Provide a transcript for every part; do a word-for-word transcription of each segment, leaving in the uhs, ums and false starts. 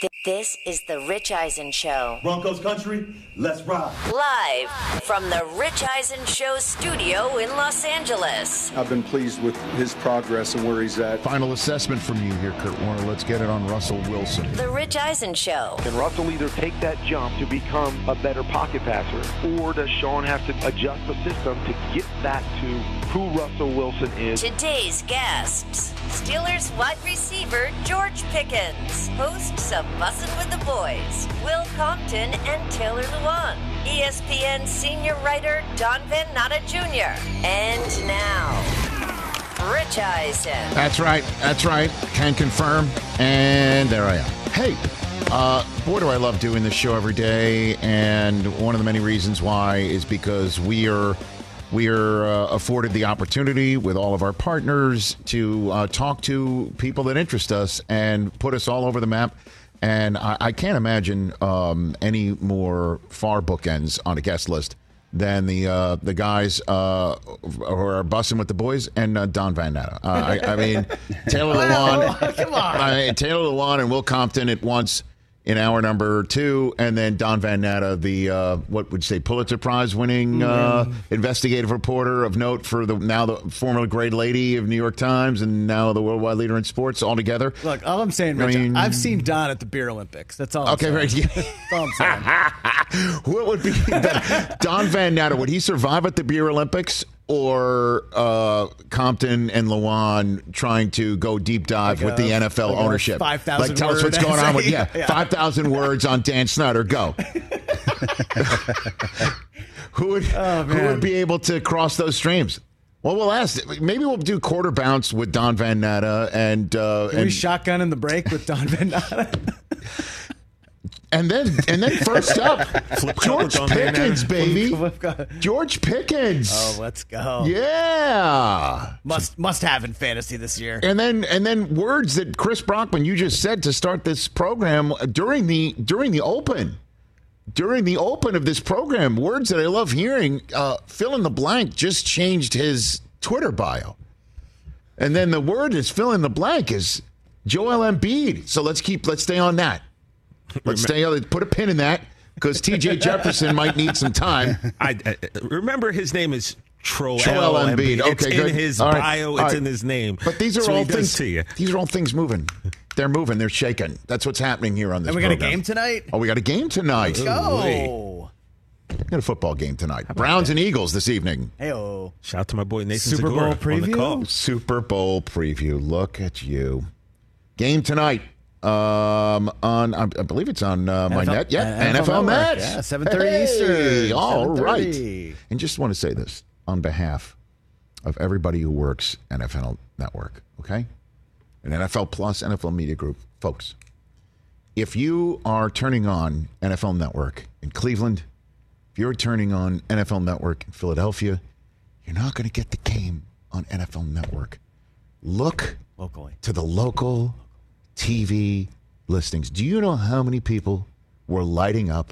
This is the Rich Eisen Show. Broncos country, let's ride. Live from the Rich Eisen Show studio in Los Angeles. I've been pleased with his progress and where he's at. Final assessment from you here, Kurt Warner. Let's get it on Russell Wilson. The Rich Eisen Show. Can Russell either take that jump to become a better pocket passer, or does Sean have to adjust the system to get that to who Russell Wilson is? Today's guests, Steelers wide receiver George Pickens, hosts of Bussin' with the Boys, Will Compton and Taylor Lewan, E S P N senior writer Don Van Natta Junior And now, Rich Eisen. That's right. That's right. Can confirm. And there I am. Hey, uh, boy, do I love doing this show every day. And one of the many reasons why is because we are we are uh, afforded the opportunity with all of our partners to uh, talk to people that interest us and put us all over the map. And I, I can't imagine um, any more far bookends on a guest list than the uh, the guys uh, who are bussing with the boys and uh, Don Van Natta. Uh, I, I mean, Taylor Lewan, Come on. I mean, Taylor Lewan and Will Compton at once in hour number two, and then Don Van Natta, the uh, what would you say Pulitzer Prize winning uh, investigative reporter of note for the now the former great lady of New York Times and now the worldwide leader in sports all together. Look, all I'm saying, I Rich, mean- I've seen Don at the Beer Olympics. That's all I'm Okay, saying. right. Yeah. That's all I'm saying. What would be better? Don Van Natta, would he survive at the Beer Olympics, or uh, Compton and Lewan trying to go deep dive Like with a- the N F L like a ownership? five thousand Like, tell us what's word going on with essay? yeah, Yeah. five thousand words on Dan Snyder. Go. who would Oh, who man. would be able to cross those streams? Well, we'll ask. Maybe we'll do quarter bounce with Don Van Natta and uh, Can we and shotgun in the break with Don Van Natta? and then and then first up, George Don Van Natta. Pickens, baby. We've got- George Pickens. oh, let's go. Yeah. Must must have in fantasy this year. And then and then words that Chris Brockman you just said to start this program during the during the open. During the open of this program, words that I love hearing, uh, fill in the blank just changed his Twitter bio. And then the word is fill in the blank is Joel Embiid. So let's keep let's stay on that. Let's stay on put a pin in that because T J Jefferson might need some time. I, I remember his name is Troel Joel Embiid. Embiid. It's Okay, in good. his All right. bio. All It's right. in his name. But these are That's what all he does things. to you. These are all things moving. They're moving. They're shaking. That's what's happening here on this. And we got a program. game tonight? Oh, we got a game tonight. Go. We got a football game tonight. Browns and Eagles this evening. Hey-oh. Shout out to my boy Nathan Super Bowl Segura on the preview? call. Super Bowl preview. Look at you. Game tonight. Um, on I believe it's on uh, my N F L net. Yeah, uh, N F L Network. Net. Yeah, seven thirty Hey, Eastern. All right. seven thirty. And just want to say this on behalf of everybody who works N F L Network, okay? And N F L Plus, N F L Media Group. Folks, if you are turning on N F L Network in Cleveland, if you're turning on N F L Network in Philadelphia, you're not going to get the game on N F L Network. Look Locally. to the local T V listings. Do you know how many people were lighting up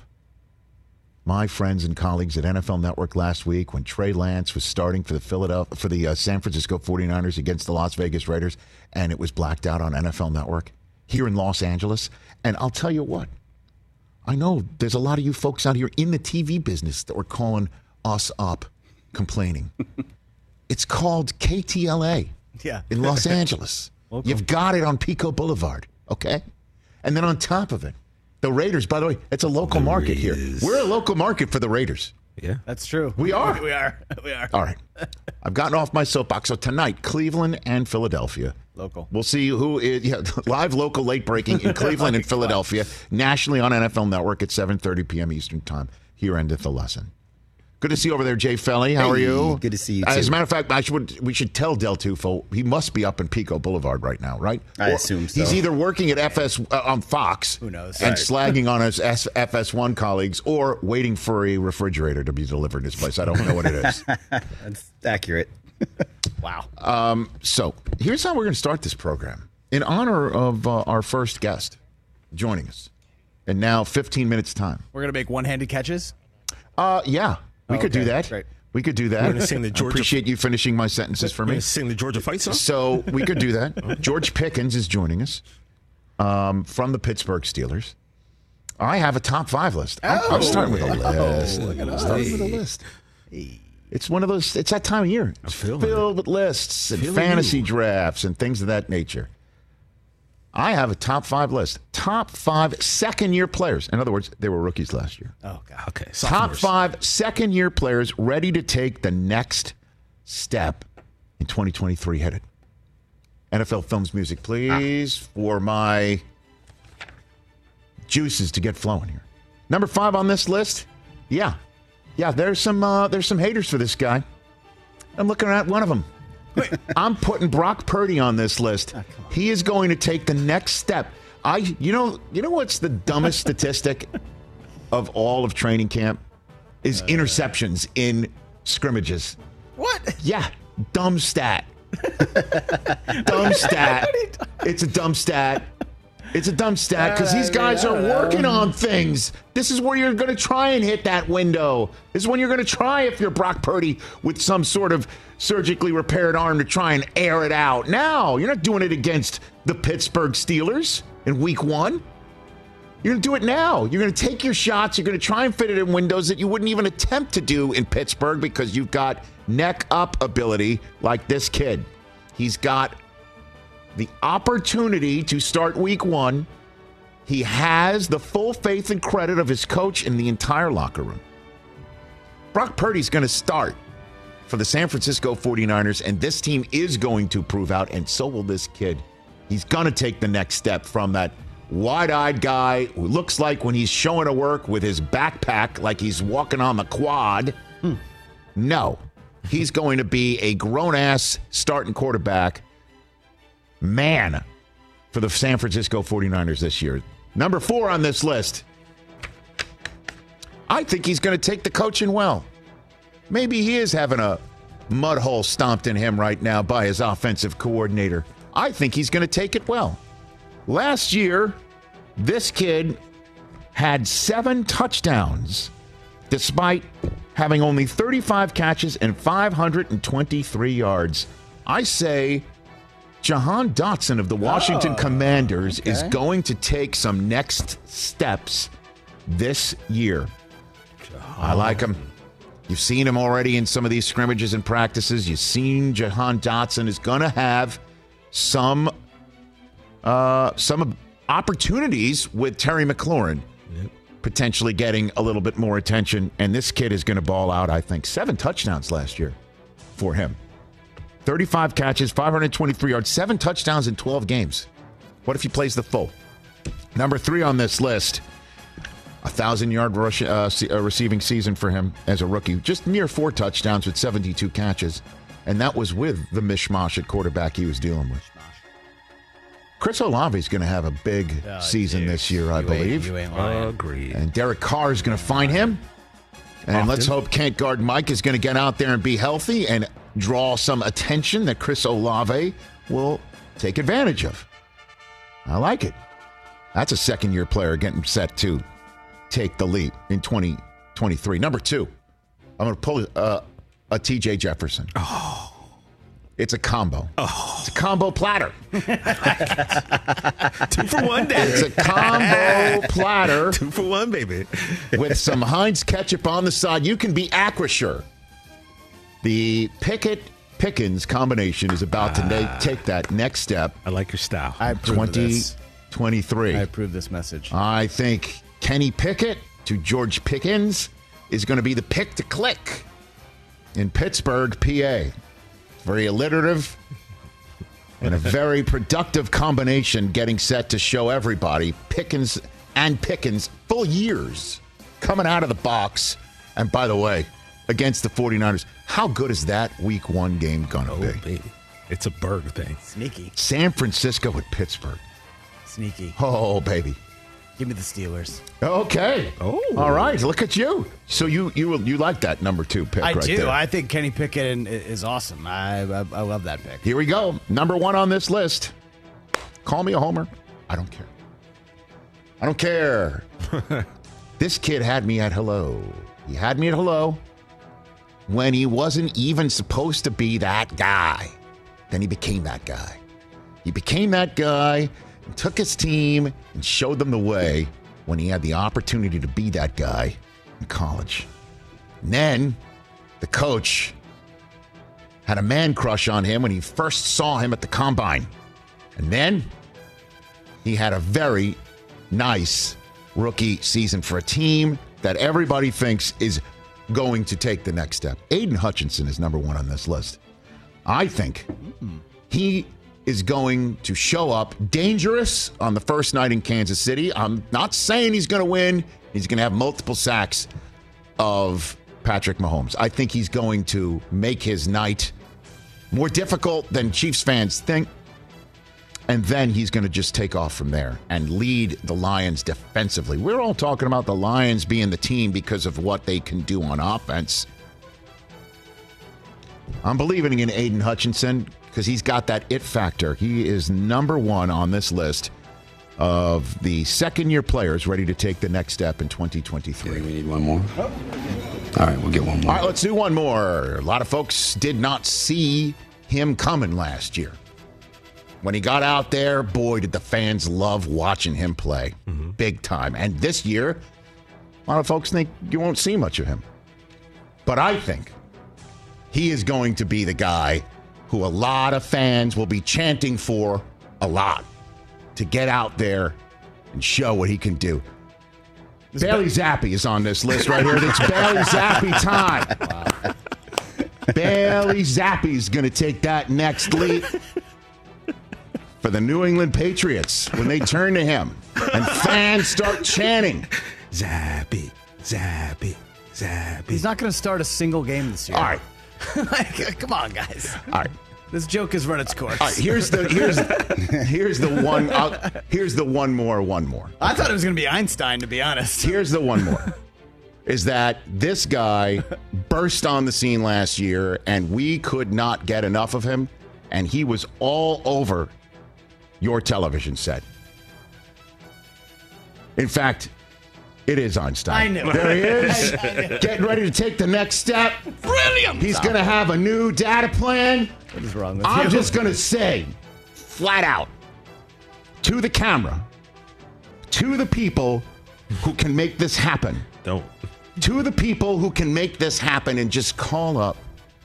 my friends and colleagues at N F L Network last week when Trey Lance was starting for the Philadelphia for the uh, San Francisco forty-niners against the Las Vegas Raiders, and it was blacked out on N F L Network here in Los Angeles? And I'll tell you what, I know there's a lot of you folks out here in the T V business that were calling us up complaining. It's called K T L A Yeah. in Los Angeles. Welcome. You've got it on Pico Boulevard, okay? And then on top of it, the Raiders, by the way, it's a local The market here. Raiders. We're a local market for the Raiders. Yeah. That's true. We are. We are. We are. All right. I've gotten off my soapbox. So tonight, Cleveland and Philadelphia. Local. We'll see who is yeah, live local late breaking in Cleveland and Philadelphia, nationally on N F L Network at seven thirty p.m. Eastern Time. Here endeth the lesson. Good to see you over there, Jay Felly. How are Hey, you? good to see you, As too. a matter of fact, I should we should tell Del Tufo he must be up in Pico Boulevard right now, right? I Or assume so. He's either working at F S uh, on Fox, Who knows? and Right. slagging on his S- F S one colleagues, or waiting for a refrigerator to be delivered to his place. I don't know what it is. That's accurate. Wow. So here's how we're going to start this program. In honor of uh, our first guest joining us, and now fifteen minutes time. We're going to make one-handed catches? Uh, yeah, we Oh, could do okay. that. Great. We could do that. We're gonna sing the I Georgia- appreciate you finishing my sentences for We're me. gonna sing the Georgia fight song. So we could do that. George Pickens is joining us. um, from the Pittsburgh Steelers. I have a top five list. I'm, I'm starting with a list. Oh, look at I'm us. starting with a list. It's one of those, it's that time of year. It's feeling filled with lists and Feeling fantasy you. drafts and things of that nature. I have a top five list. Top five second-year players. In other words, they were rookies last year. Oh, God. Okay. Top sophomores. five second-year players ready to take the next step in twenty twenty-three headed. N F L Films music, please, Ah. for my juices to get flowing here. Number five on this list, yeah. Yeah, there's some uh, there's some haters for this guy. I'm looking at one of them. I'm putting Brock Purdy on this list. He is going to take the next step. I, you know, you know what's the dumbest statistic of all of training camp is interceptions in scrimmages. What? Yeah, dumb stat. dumb stat. It's a dumb stat. It's a dumb stat because these guys are working on things. This is where you're going to try and hit that window. This is when you're going to try, if you're Brock Purdy, with some sort of surgically repaired arm to try and air it out. Now, you're not doing it against the Pittsburgh Steelers in week one. You're going to do it now. You're going to take your shots. You're going to try and fit it in windows that you wouldn't even attempt to do in Pittsburgh because you've got neck up ability like this kid. He's got the opportunity to start week one. He has the full faith and credit of his coach in the entire locker room. Brock Purdy's going to start for the San Francisco forty-niners, and this team is going to prove out, and so will this kid. He's going to take the next step from that wide-eyed guy who looks like when he's showing to work with his backpack like he's walking on the quad. Hmm. No, he's going to be a grown-ass starting quarterback man for the San Francisco forty-niners this year. Number four on this list. I think he's going to take the coaching well. Maybe he is having a mud hole stomped in him right now by his offensive coordinator. I think he's going to take it well. Last year, this kid had seven touchdowns despite having only thirty-five catches and five hundred twenty-three yards. I say Jahan Dotson of the Washington Oh, Commanders okay. is going to take some next steps this year. I like him. You've seen him already in some of these scrimmages and practices. You've seen Jahan Dotson is going to have some uh, some opportunities with Terry McLaurin Yep. potentially getting a little bit more attention. And this kid is going to ball out, I think. Seven touchdowns last year for him. thirty-five catches, five hundred twenty-three yards, seven touchdowns in twelve games. What if he plays the full? Number three on this list, a thousand-yard rush, uh, se- uh, receiving season for him as a rookie. Just near four touchdowns with seventy-two catches. And that was with the mishmash at quarterback he was dealing with. Chris Olave is going to have a big Oh, season dude. this year, I You believe. Ain't, you ain't lying. Agreed. And Derek Carr is going to find him. And Often. let's hope Kent Guard Mike is going to get out there and be healthy and draw some attention that Chris Olave will take advantage of. I like it. That's a second-year player getting set to take the lead in twenty twenty-three. Number two, I'm going to pull uh, a T J Jefferson. Oh. It's a combo. Oh. It's a combo platter. Two for one, day. It's a combo platter. Two for one, baby. With some Heinz ketchup on the side. You can be Acrisure. The Pickett-Pickens combination is about to na- take that next step. I like your style. I approve of this. twenty twenty-three. I approve this message. I think Kenny Pickett to George Pickens is going to be the pick to click in Pittsburgh, P A. Very alliterative and a very productive combination getting set to show everybody Pickens and Pickens full years coming out of the box. And by the way, against the forty-niners, how good is that week one game going to Oh, be? baby. It's a Berg thing. Sneaky. San Francisco at Pittsburgh. Sneaky. Oh, baby. Give me the Steelers. Okay. Oh. All right. Look at you. So you you you like that number two pick I right do. there. I think Kenny Pickett is awesome. I, I I love that pick. Here we go. Number one on this list. Call me a homer. I don't care. I don't care. This kid had me at hello. He had me at hello when he wasn't even supposed to be that guy. Then he became that guy. He became that guy and took his team and showed them the way when he had the opportunity to be that guy in college. And then the coach had a man crush on him when he first saw him at the combine. And then he had a very nice rookie season for a team that everybody thinks is going to take the next step. Aiden Hutchinson is number one on this list. I think he is going to show up dangerous on the first night in Kansas City. I'm not saying he's going to win. He's going to have multiple sacks of Patrick Mahomes. I think he's going to make his night more difficult than Chiefs fans think. And then he's going to just take off from there and lead the Lions defensively. We're all talking about the Lions being the team because of what they can do on offense. I'm believing in Aiden Hutchinson because he's got that it factor. He is number one on this list of the second-year players ready to take the next step in twenty twenty-three. We need one more. All right, we'll get one more. All right, let's do one more. A lot of folks did not see him coming last year. When he got out there, boy, did the fans love watching him play. Mm-hmm. Big time. And this year, a lot of folks think you won't see much of him. But I think he is going to be the guy who a lot of fans will be chanting for a lot to get out there and show what he can do. This Bailey Zappi is on this list right here. It's Bailey Zappi time. Wow. Bailey Zappi is going to take that next leap for the New England Patriots when they turn to him and fans start chanting, Zappi, Zappi, Zappi. He's not going to start a single game this year. All right. Like, come on, guys. All right. This joke has run its course. All right, here's the here's here's the one uh, here's the one more one more. Okay. I thought it was going to be Einstein, to be honest. Here's the one more. Is that this guy burst on the scene last year and we could not get enough of him, and he was all over your television set. In fact, it is Einstein. I knew. There he is. Getting ready to take the next step. Brilliant. He's going to have a new data plan. What is wrong with I'm you? just going to say, flat out, to the camera, to the people who can make this happen. Don't. To the people who can make this happen and just call up.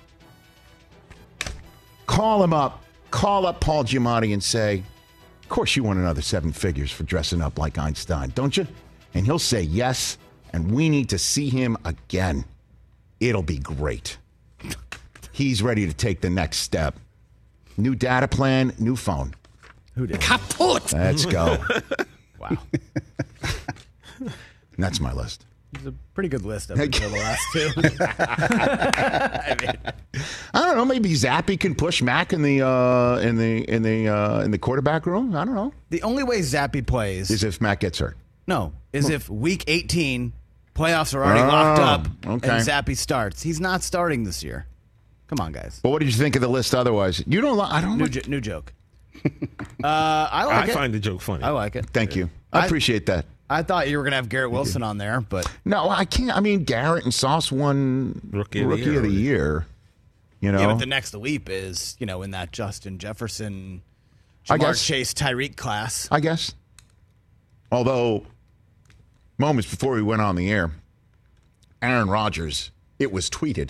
Call him up. Call up Paul Giamatti and say, of course you want another seven figures for dressing up like Einstein, don't you? And he'll say yes, and we need to see him again. It'll be great. He's ready to take the next step. New data plan, new phone. Who did? Kaput! Let's go. Wow. And that's my list. It's a pretty good list up until the last two. I mean, I don't know. Maybe Zappi can push Mac in the uh, in the in the uh, in the quarterback room. I don't know. the only way Zappi plays Is if Mac gets hurt. no is if week eighteen playoffs are already Oh, locked up okay. and Zappi starts. He's not starting this year. Come on, guys. But what did you think of the list otherwise? You don't. Li- I don't. New Like- jo- new joke. uh, I like I it. find the joke funny. I like it. Thank you. I, I- appreciate that. I thought you were gonna have Garrett Wilson on there, but No, I can't. I mean, Garrett and Sauce won Rookie of the year of the already. year. You know, yeah, but the next leap is you know in that Justin Jefferson, I Jamar guess. Chase, Tyreek class. I guess. Although, moments before we went on the air, Aaron Rodgers, it was tweeted,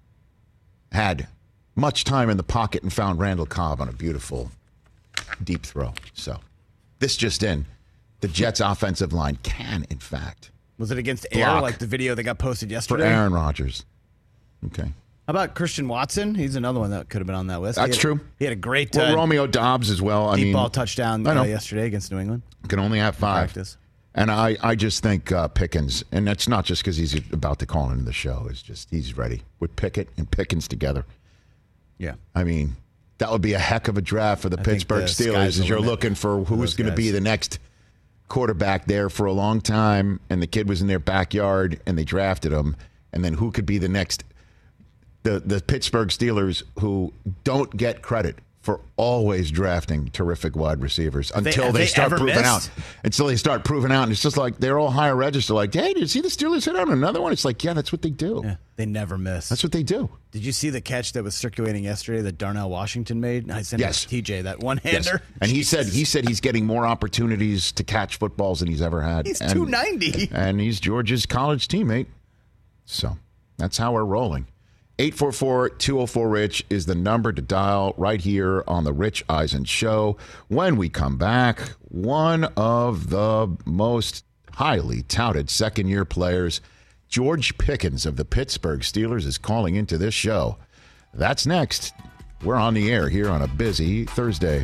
had much time in the pocket and found Randall Cobb on a beautiful deep throw. So, this just in. The Jets' offensive line can, in fact, Was it against Air Block. like the video that got posted for yesterday? Aaron Rodgers. Okay. How about Christian Watson? He's another one that could have been on that list. That's He had- true. He had a great Well, uh, Romeo Dobbs as well. I deep mean, ball touchdown I know. uh, yesterday against New England. can only have five. Practice. And I, I just think uh, Pickens, and that's not just because he's about to call into the show. It's just he's ready with Pickett and Pickens together. Yeah. I mean, that would be a heck of a draft for the I think Pittsburgh the Steelers sky's the as you're limit looking for for who's those going to be guys. the next quarterback there for a long time. And the kid was in their backyard, and they drafted him. And then who could be the next? The, the Pittsburgh Steelers, who don't get credit for always drafting terrific wide receivers until have they, they start ever proving missed? out. Until they start proving out. And it's just like they're all higher register. Like, hey, did you see the Steelers hit on another one? It's like, yeah, that's what they do. Yeah, they never miss. That's what they do. Did you see the catch that was circulating yesterday that Darnell Washington made? I sent Yes. it to T J, that one-hander. Yes. And he said he said he's getting more opportunities to catch footballs than he's ever had. He's and, two ninety. And he's Georgia's college teammate. So that's how we're rolling. eight four four, two oh four, RICH is the number to dial right here on the Rich Eisen Show. When we come back, one of the most highly touted second-year players, George Pickens of the Pittsburgh Steelers, is calling into this show. That's next. We're on the air here on a busy Thursday.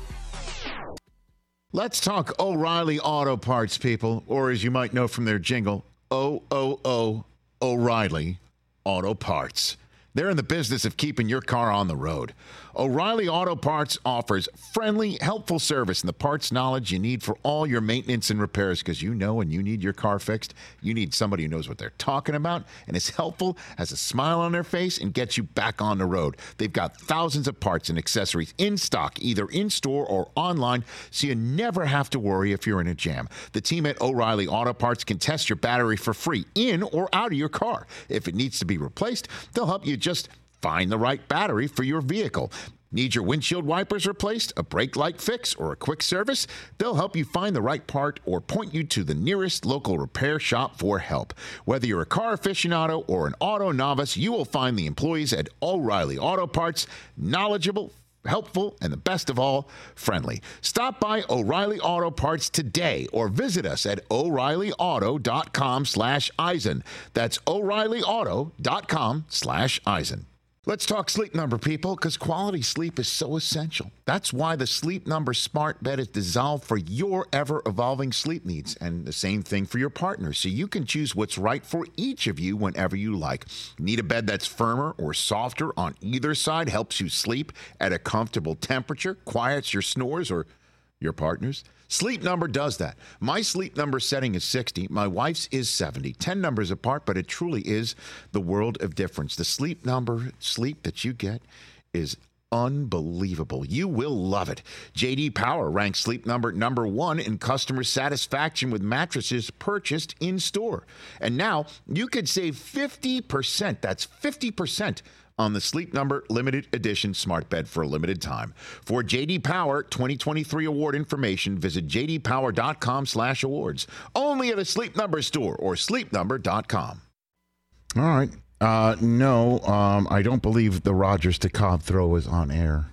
Let's talk O'Reilly Auto Parts, people, or as you might know from their jingle, O O O O'Reilly Auto Parts. They're in the business of keeping your car on the road. O'Reilly Auto Parts offers friendly, helpful service and the parts knowledge you need for all your maintenance and repairs, because you know when you need your car fixed, you need somebody who knows what they're talking about and is helpful, has a smile on their face, and gets you back on the road. They've got thousands of parts and accessories in stock, either in-store or online, so you never have to worry if you're in a jam. The team at O'Reilly Auto Parts can test your battery for free in or out of your car. If it needs to be replaced, they'll help you just find the right battery for your vehicle. Need your windshield wipers replaced, a brake light fix, or a quick service? They'll help you find the right part or point you to the nearest local repair shop for help. Whether you're a car aficionado or an auto novice, you will find the employees at O'Reilly Auto Parts knowledgeable, helpful, and the best of all, friendly. Stop by O'Reilly Auto Parts today or visit us at O'Reilly Auto dot com slash Eisen. That's O'Reilly Auto dot com slash Eisen. Let's talk Sleep Number, people, because quality sleep is so essential. That's why the Sleep Number smart bed is designed for your ever-evolving sleep needs, and the same thing for your partner, so you can choose what's right for each of you whenever you like. Need a bed that's firmer or softer on either side, helps you sleep at a comfortable temperature, quiets your snores or your partner's? Sleep Number does that. My Sleep Number setting is sixty. My wife's is seventy. ten numbers apart, but it truly is the world of difference. The Sleep Number sleep that you get is unbelievable. You will love it. J D Power ranks Sleep Number number one in customer satisfaction with mattresses purchased in store. And now you could save fifty percent. That's fifty percent on the Sleep Number limited edition smart bed for a limited time. For J D Power twenty twenty-three award information, visit j d power dot com slash awards. Only at a Sleep Number store or sleep number dot com. All right. Uh, no, um, I don't believe the Rodgers to Cobb throw was on air.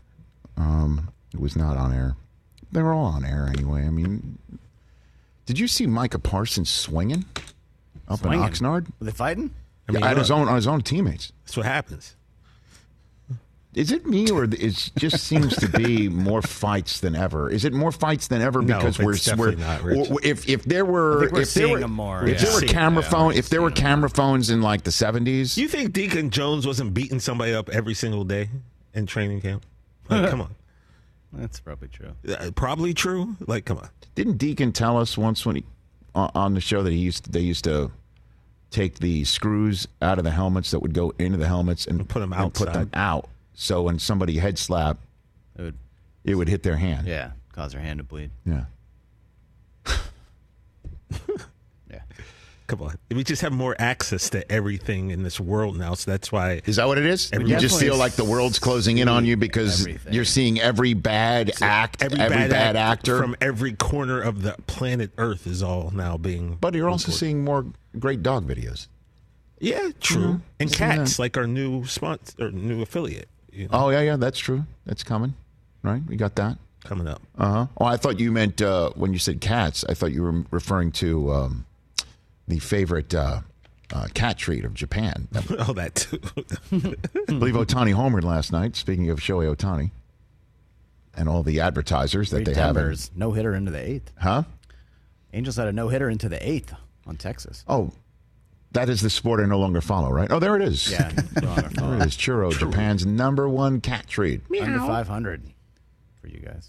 Um, it was not on air. They were all on air anyway. I mean, did you see Micah Parsons swinging up Swinging. in Oxnard? Were they fighting? I mean, Yeah, at look, his own on his own teammates. That's what happens. Is it me, or it just seems to be more fights than ever? Is it more fights than ever No, because it's we're, definitely we're not, Rich. or if if there were I think we're if there seeing were them more, if yeah. there were Seeing camera them, phone yeah, if there were seeing them camera phones in like the seventies, You think Deacon Jones wasn't beating somebody up every single day in training camp? Like, come on. That's probably true. Uh, probably true. Like, come on. didn't Deacon tell us once when he on on the show that he used they used to take the screws out of the helmets that would go into the helmets and, And put 'em and put them outside. out, so when somebody head slap, It would, it would hit their hand. yeah, cause their hand to bleed. Yeah. Yeah. Come on. We just have more access to everything in this world now, so that's why. Is that what it is? Every- You just Definitely feel like the world's closing in on you because everything. you're seeing every bad act, every, bad, act actor. from every corner of the planet Earth is all now being. but you're also recorded. seeing more great dog videos. Yeah, true. Mhm. And Seen Cats, that. like our new sponsor, or new affiliate. You know, Oh, yeah, yeah, that's true. That's coming, right? We got that. coming up. Uh-huh. Oh, I thought you meant, uh, when you said cats, I thought you were referring to um, the favorite uh, uh, cat treat of Japan. I Oh, that too. believe Otani homered last night, speaking of Shohei Otani, and all the advertisers that Great they have. in- Denver's no hitter into the eighth. Huh? Angels had a no hitter into the eighth on Texas. Oh, that is the sport I no longer follow, right? Oh, there it is. Yeah, wrong or There false. it is. Churro, Japan's number one cat treat. Under five hundred for you guys.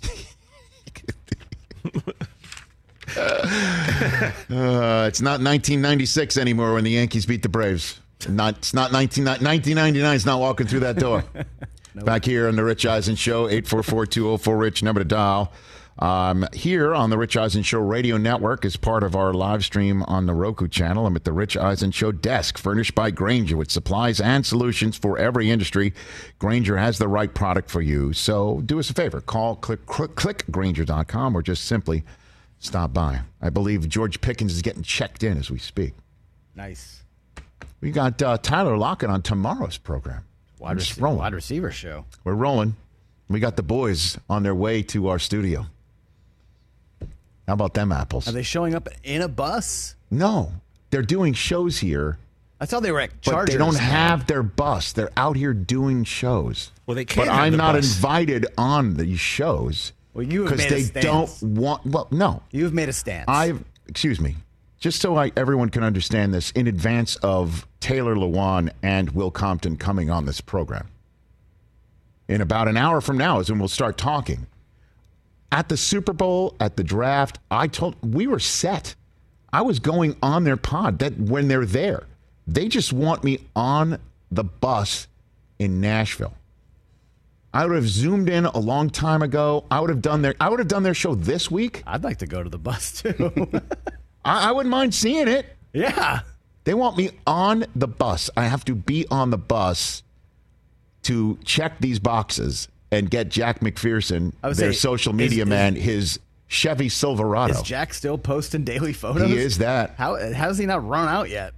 Uh, it's not nineteen ninety-six anymore when the Yankees beat the Braves. Not, it's not nineteen, nineteen ninety-nine is not walking through that door. No. Back here on the Rich Eisen Show, eight four four, two oh four, RICH, number to dial. Um, here on the Rich Eisen Show radio network as part of our live stream on the Roku channel. I'm at the Rich Eisen Show desk, furnished by Grainger with supplies and solutions for every industry. Grainger has the right product for you. So do us a favor. Call, click, click, click Grainger dot com or just simply stop by. I believe George Pickens is getting checked in as we speak. Nice. We got uh, Tyler Lockett on tomorrow's program. Wide, Just rec- rolling. wide receiver show. We're rolling. We got the boys on their way to our studio. How about them apples? Are they showing up in a bus? No. They're doing shows here. I thought they were at But Chargers. they don't now. have their bus. They're out here doing shows. Well, they can't But have I'm the not bus. invited on these shows. Well, you have because made a they stance. don't want. Well, no. You've made a stance. I've. Excuse me. Just so I, everyone can understand this, in advance of Taylor Lewan and Will Compton coming on this program. In about an hour from now is when we'll start talking. At the Super Bowl, at the draft, I told we were set. I was going on their pod. That when they're there, they just want me on the bus in Nashville. I would have zoomed in a long time ago. I would have done their. I would have done their show this week. I'd like to go to the bus too. I, I wouldn't mind seeing it. Yeah. They want me on the bus. I have to be on the bus to check these boxes and get Jack McPherson, I would their say, social media is- man, his Chevy Silverado. Is Jack still posting daily photos? He is that. How how has he not run out yet?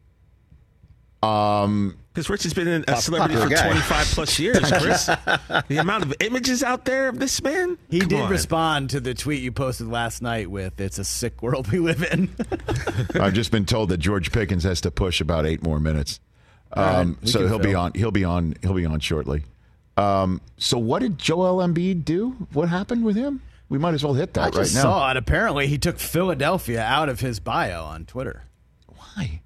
Um, Because Rich has been a celebrity for popular guy. twenty-five plus years, Chris. The amount of images out there of this man. He Come did on. respond to the tweet you posted last night with, "It's a sick world we live in." I've just been told that George Pickens has to push about eight more minutes, right, um, we so can he'll be fill. on. He'll be on. He'll be on shortly. Um, so what did Joel Embiid do? What happened with him? We might as well hit that I right just now. saw it. Apparently, he took Philadelphia out of his bio on Twitter. Why?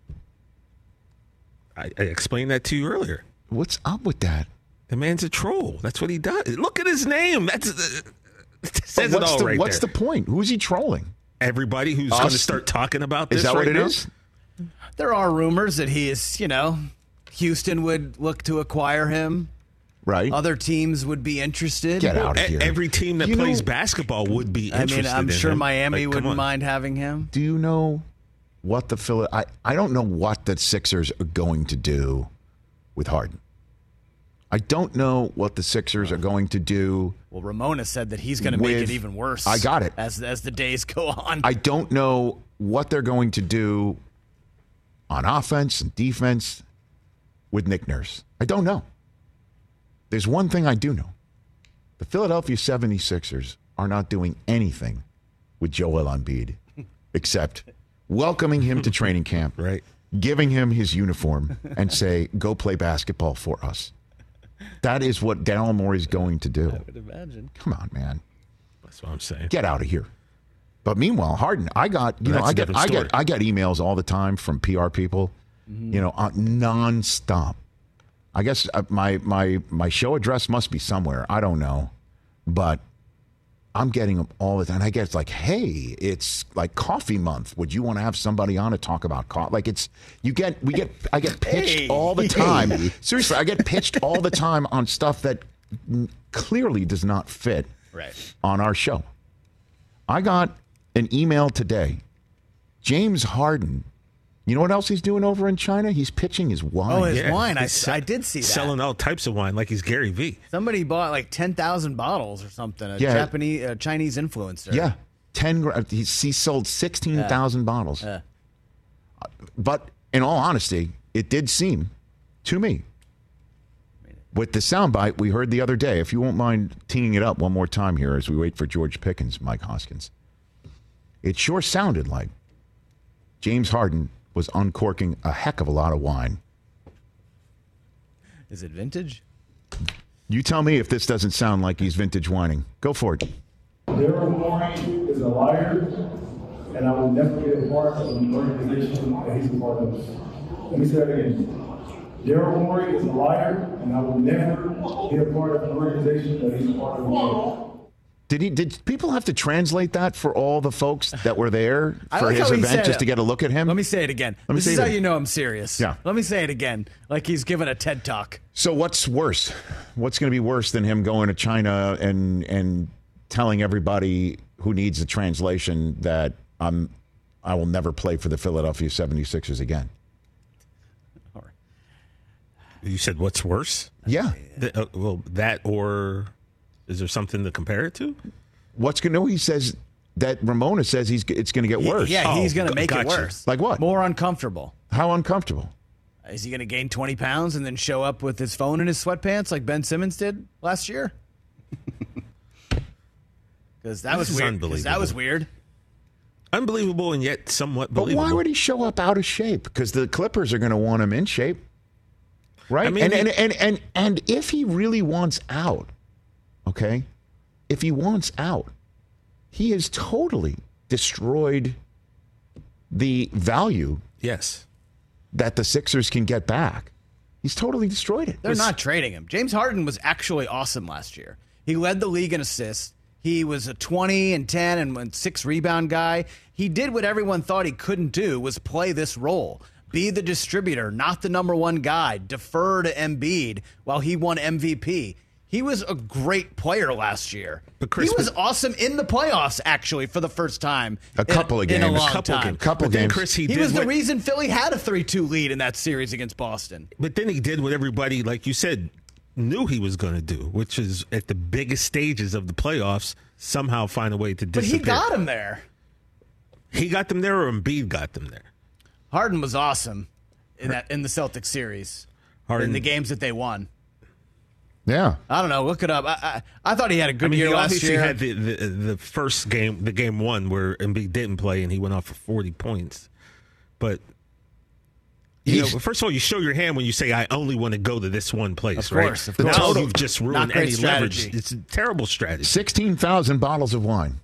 I, I explained that to you earlier. What's up with that? The man's a troll. That's what he does. Look at his name. That's uh, it says But it what's all the, right what's there. the point? Who's he trolling? Everybody who's Us? going to start talking about this Is that right what it now? is? There are rumors that he is, you know, Houston would look to acquire him. Right. Other teams would be interested. Get out of E- here. Every team that You plays know- basketball would be I interested mean, I'm in sure him. Miami Like, come wouldn't on. mind having him. Do you know what the Philly? I, I don't know what the Sixers are going to do with Harden. I don't know what the Sixers are going to do. Well, Ramona said that he's going to make With- it even worse. I got it. As as the days go on. I don't know what they're going to do on offense and defense with Nick Nurse. I don't know. There's one thing I do know. The Philadelphia seventy-sixers are not doing anything with Joel Embiid except welcoming him to training camp, Right. giving him his uniform, and say, go play basketball for us. That is what Daryl Morey is going to do. I would imagine. Come on, man. That's what I'm saying. Get out of here. But meanwhile, Harden, I got you know That's I a get different I story. get I get emails all the time from P R people, you know, uh, nonstop. I guess uh, my my my show address must be somewhere. I don't know, but I'm getting them all the time. I get it's like, hey, it's like coffee month. Would you want to have somebody on to talk about coffee? Like it's you get we get I get pitched Hey. all the time. Seriously, I get pitched all the time on stuff that mm, clearly does not fit Right. on our show. I got an email today. James Harden. You know what else he's doing over in China? He's pitching his wine. Oh, his Yeah, wine. I, he's se- I did see that. Selling all types of wine like he's Gary Vee. Somebody bought like ten thousand bottles or something. A Yeah. Japanese, a Chinese influencer. Yeah, ten. gra- He's, he sold sixteen thousand bottles. Yeah. But in all honesty, it did seem to me, with the soundbite we heard the other day. If you won't mind teeing it up one more time here as we wait for George Pickens, Mike Hoskins, it sure sounded like James Harden was uncorking a heck of a lot of wine. Is it vintage? You tell me if this doesn't sound like he's vintage whining. Go for it. Daryl Morey is a liar, and I will never be a part of the organization that he's a part of. Let me say that again. Daryl Morey is a liar, and I will never be a part of an organization that he's a part of. Did he? Did people have to translate that for all the folks that were there I for like his how he event said just it. to get a look at him? Let me say it again. Let me this say is it how again. you know I'm serious. Yeah. Let me say it again, like he's giving a TED talk. So what's worse? What's going to be worse than him going to China and and telling everybody who needs a translation that I'm I will never play for the Philadelphia seventy-sixers again? You said what's worse? Yeah. The, uh, well, that or is there something to compare it to? What's going to? No, he says that Ramona says he's it's going to get worse. Yeah, he's Oh, going to g- make gotcha. it worse. Like what? More uncomfortable. How uncomfortable? Is he going to gain twenty pounds and then show up with his phone in his sweatpants like Ben Simmons did last year? Because that This was is weird. 'Cause That unbelievable. was weird. Unbelievable and yet somewhat But believable. why would he show up out of shape? Because the Clippers are going to want him in shape, right? I mean, and, he- and and and and if he really wants out, okay, if he wants out, he has totally destroyed the value Yes. that the Sixers can get back. He's totally destroyed it. They're not trading him. James Harden was actually awesome last year. He led the league in assists. He was a twenty and ten and six rebound guy. He did what everyone thought he couldn't do, was play this role. Be the distributor, not the number one guy. Defer to Embiid while he won M V P. He was a great player last year. But Chris, he was but- awesome in the playoffs, actually, for the first time. A couple in, of in a games. long couple time. games. Couple but then, games. Chris, he, He did was the what, reason Philly had a three two lead in that series against Boston. But then he did what everybody, like you said, knew he was going to do, which is at the biggest stages of the playoffs, somehow find a way to But disappear. he got him there. He got them there, or Embiid got them there. Harden was awesome in that in the Celtics series. Harden- in the games that they won. Yeah. I don't know. Look it up. I I, I thought he had a good I mean, year he last obviously year. had the, the the first game, the game one, where Embiid didn't play and he went off for forty points. But you know, He's- first of all, you show your hand when you say, "I only want to go to this one place." Of right? course, of Now course. you've just ruined Not great any strategy. leverage. It's a terrible strategy. sixteen thousand bottles of wine.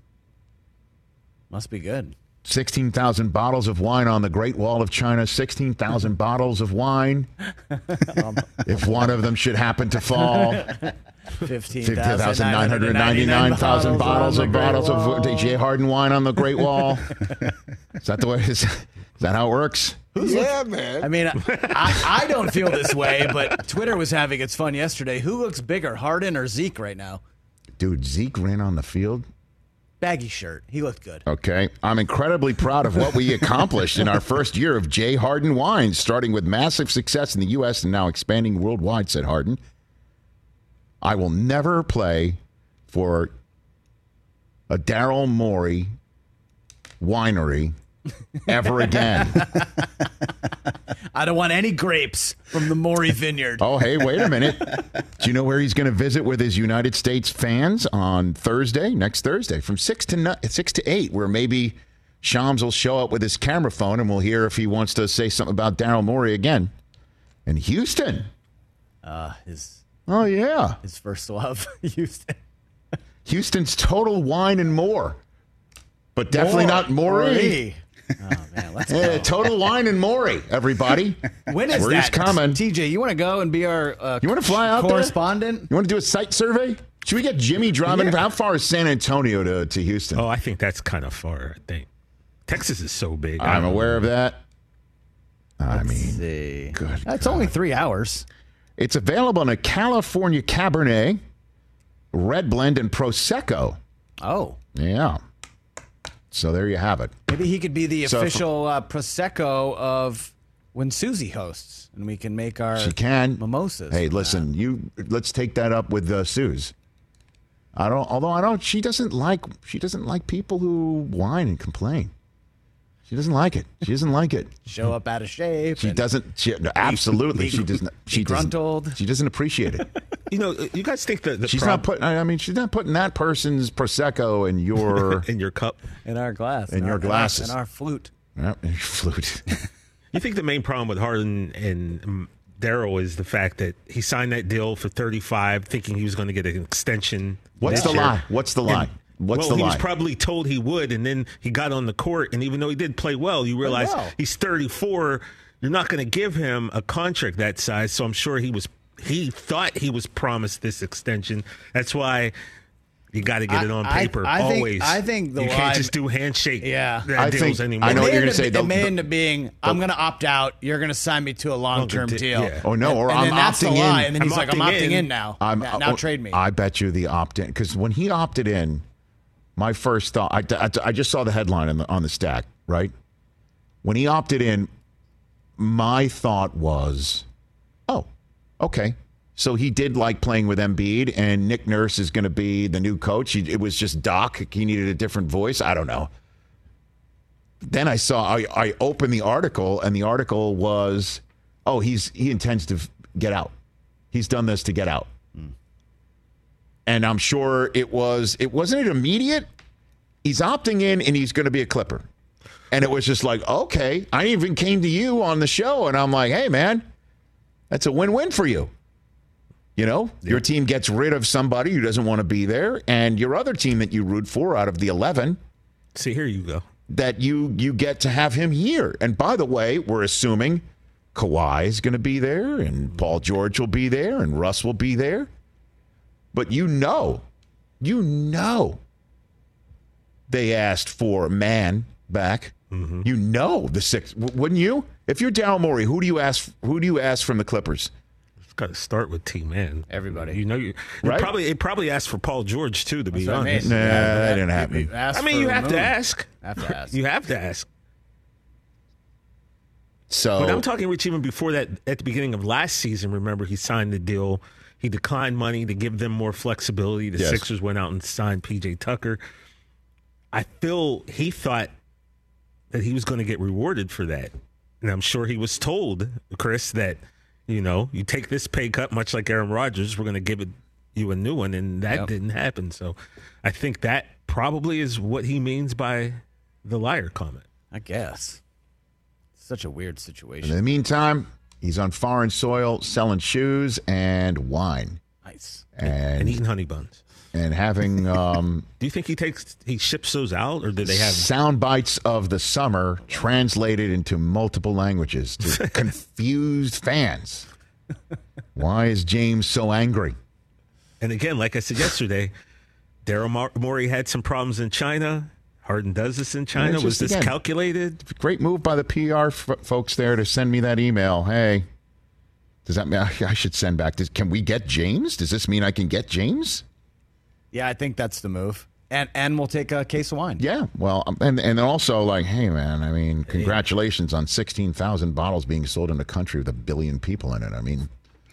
Must be good. sixteen thousand bottles of wine on the Great Wall of China. sixteen thousand bottles of wine. If one of them should happen to fall. Fifteen fifty thousand nine hundred ninety-nine thousand bottles of bottles of J. Harden wine on the Great Wall. Is that the way? Is, is that how it works? Yeah, man. I mean, I, I don't feel this way, but Twitter was having its fun yesterday. Who looks bigger, Harden or Zeke right now? Dude, Zeke ran on the field. Baggy shirt. He looked good. Okay. I'm incredibly proud of what we accomplished in our first year of J. Harden Wines, starting with massive success in the U S and now expanding worldwide, said Harden. I will never play for a Daryl Morey winery ever again. I don't want any grapes from the Morey Vineyard. Oh, hey, wait a minute. Do you know where he's going to visit with his United States fans on Thursday, next Thursday, from six to ni- six to eight, where maybe Shams will show up with his camera phone and we'll hear if he wants to say something about Daryl Morey again. In Houston. Uh, his Oh, yeah. his first love, Houston. Houston's Total Wine and More. But definitely More. not Morey. Morey. Oh man, let's Yeah, go. Total Wine and Morey, everybody. When is Where that? he's coming. T J, you want to go and be our uh, You want to fly out there? correspondent? You want to do a site survey? Should we get Jimmy driving? Yeah. How far is San Antonio to, to Houston? Oh, I think that's kind of far. I think Texas is so big. I I'm don't aware know. of that. I Let's mean, see. good That's God. only three hours. It's available in a California Cabernet, Red Blend, and Prosecco. Oh, Yeah. So there you have it. maybe he could be the So if- official uh, prosecco of when Susie hosts, and we can make our She can. mimosas. Hey, from listen, you let's take that up with uh, Suze. I don't. Although I don't. She doesn't like. She doesn't like people who whine and complain. She doesn't like it. She doesn't like it. that. Show up out of shape. She and doesn't. She, no, absolutely, be- she doesn't. She be doesn't. gruntled. She doesn't appreciate it. You know, you guys think that the She's prob- not putting. I mean, she's not putting that person's prosecco in your in your cup. in our glass. In our- your glasses. In our flute. Yep, in your flute. You think the main problem with Harden and um, Daryl is the fact that he signed that deal for thirty-five, thinking he was going to get an extension. What's this the year. lie? What's the lie? And- What's well, the he lie? was probably told he would, and then he got on the court, and even though he did play well, you realize well. he's thirty-four. You're not going to give him a contract that size, so I'm sure he was. He thought he was promised this extension. That's why You got to get it on paper I, I think, always. I think the you line, can't just do handshake yeah. I deals think, anymore. I know what you're going to say. It The, may the, end up being, I'm going to opt out. You're going to sign me to a long-term Long-term deal. yeah. Oh, no, and, or and I'm then that's opting the lie. in. And then I'm he's like, I'm opting opting in, in now. I'm, now. Now oh, trade me. I bet you the opt-in. Because when he opted in, my first thought, I, I, I just saw the headline on the, on the stack, right? When he opted in, my thought was, oh, okay. So he did like playing with Embiid, and Nick Nurse is going to be the new coach. He, it was just Doc. He needed a different voice. I don't know. Then I saw, I, I opened the article, and the article was, oh, he's he intends to get out. He's done this to get out. Mm. And I'm sure it was, it wasn't it immediate? He's opting in, and he's going to be a Clipper. And it was just like, okay. I even came to you on the show, and I'm like, hey, man, that's a win-win for you. You know, yeah. Your team gets rid of somebody who doesn't want to be there, and your other team that you root for out of the eleven. See, here you go. That you you get to have him here. And by the way, we're assuming Kawhi is going to be there, and Paul George will be there, and Russ will be there. But you know, you know, they asked for a man back. Mm-hmm. You know the six, wouldn't you? If you're Daryl Morey, who do you ask? Who do you ask from the Clippers? Got to start with T-Man. Everybody. You know, you, you right? probably it probably asked for Paul George, too, to be That's honest. I mean. Nah, yeah, that didn't happen. I mean, you have to ask. Have to ask. You have to ask. So, but I'm talking, Rich, even before that, at the beginning of last season, remember, he signed the deal. He declined money to give them more flexibility. The yes. Sixers went out and signed P J Tucker. I feel he thought that he was going to get rewarded for that. And I'm sure he was told, Chris, that you know, you take this pay cut, much like Aaron Rodgers, we're going to give it, you a new one, and that yep. didn't happen. So I think that probably is what he means by the liar comment. I guess. Such a weird situation. In the meantime, he's on foreign soil selling shoes and wine. Nice. And, and eating honey buns. And having... Um, Do you think he takes he ships those out, or do they have... sound bites of the summer translated into multiple languages to confused fans? Why is James so angry? And again, like I said yesterday, Daryl Morey had some problems in China. Harden does this in China. Was this again, calculated? Great move by the P R f- folks there to send me that email. Hey, does that mean I should send back? Does, can we get James? Does this mean I can get James? Yeah, I think that's the move. And and we'll take a case of wine. Yeah, well, and and also like, hey, man, I mean, congratulations on sixteen thousand bottles being sold in a country with a billion people in it. I mean,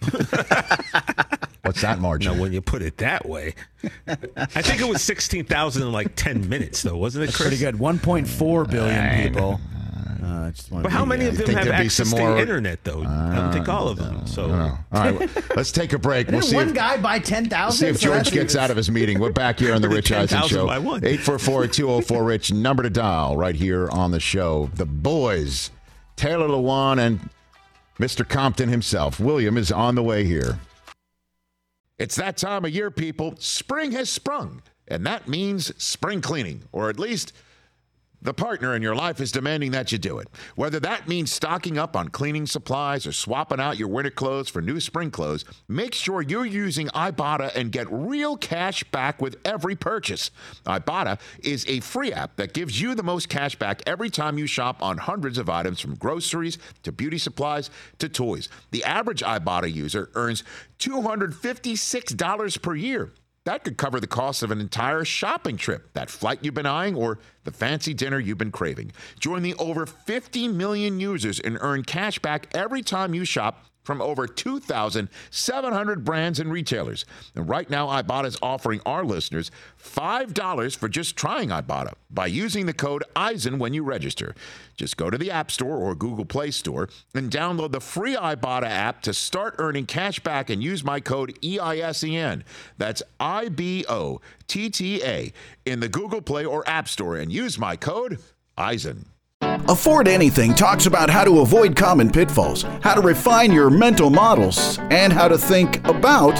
what's that margin? No, when you put it that way. I think it was sixteen thousand in like ten minutes, though, wasn't it, Chris? That's pretty good. one point four billion people. Uh, just but how many of them have access to the internet, though? I don't think all of them. So, all right, let's take a break. We'll see one if, guy buy ten thousand. See if so George gets out of his meeting. We're back here on the Rich Eisen Show. eight four four, two oh four, RICH, number to dial right here on the show. The boys, Taylor Lewan and Mister Compton himself. William is on the way here. It's that time of year, people. Spring has sprung, and that means spring cleaning, or at least the partner in your life is demanding that you do it. Whether that means stocking up on cleaning supplies or swapping out your winter clothes for new spring clothes, make sure you're using Ibotta and get real cash back with every purchase. Ibotta is a free app that gives you the most cash back every time you shop on hundreds of items, from groceries to beauty supplies to toys. The average Ibotta user earns two hundred fifty-six dollars per year. That could cover the cost of an entire shopping trip, that flight you've been eyeing, or the fancy dinner you've been craving. Join the over fifty million users and earn cash back every time you shop from over two thousand seven hundred brands and retailers. And right now, Ibotta is offering our listeners five dollars for just trying Ibotta by using the code Eisen when you register. Just go to the App Store or Google Play Store and download the free Ibotta app to start earning cash back and use my code E I S E N. That's I B O T T A in the Google Play or App Store, and use my code Eisen. Afford Anything talks about how to avoid common pitfalls, how to refine your mental models, and how to think about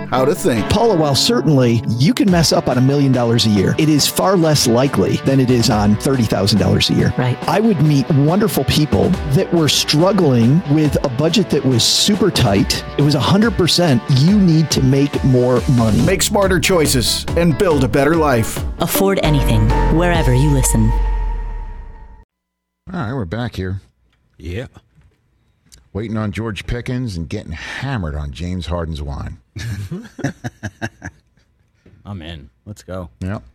how to think. Paula, while certainly you can mess up on a million dollars a year, it is far less likely than it is on thirty thousand dollars a year. Right. I would meet wonderful people that were struggling with a budget that was super tight. It was one hundred percent you need to make more money. Make smarter choices and build a better life. Afford anything, wherever you listen. All right, we're back here. Yeah. Waiting on George Pickens and getting hammered on James Harden's wine. I'm in. Let's go. Yep.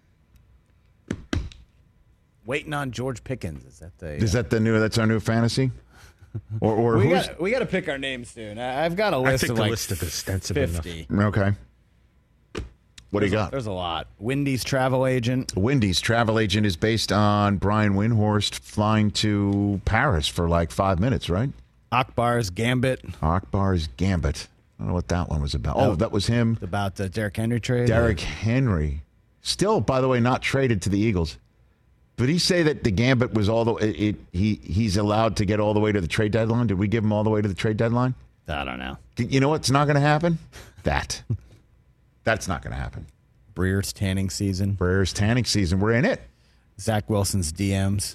Waiting on George Pickens. Is that the? Is that the new? That's our new fantasy. Or, or we who's? got we got to pick our names soon. I, I've got a list I think of the like list is extensive fifty. enough. Okay. What do you There's a- got? There's a lot. Wendy's travel agent. Wendy's travel agent is based on Brian Windhorst flying to Paris for like five minutes, right? Akbar's Gambit. Akbar's Gambit. I don't know what that one was about. Oh, that was him. About the Derrick Henry trade. Derrick Henry. Still, by the way, not traded to the Eagles. Did he say that the Gambit was all the it, it he he's allowed to get all the way to the trade deadline? Did we give him all the way to the trade deadline? I don't know. You know what's not going to happen? That. That's not going to happen. Breer's tanning season. Breer's tanning season. We're in it. Zach Wilson's D Ms.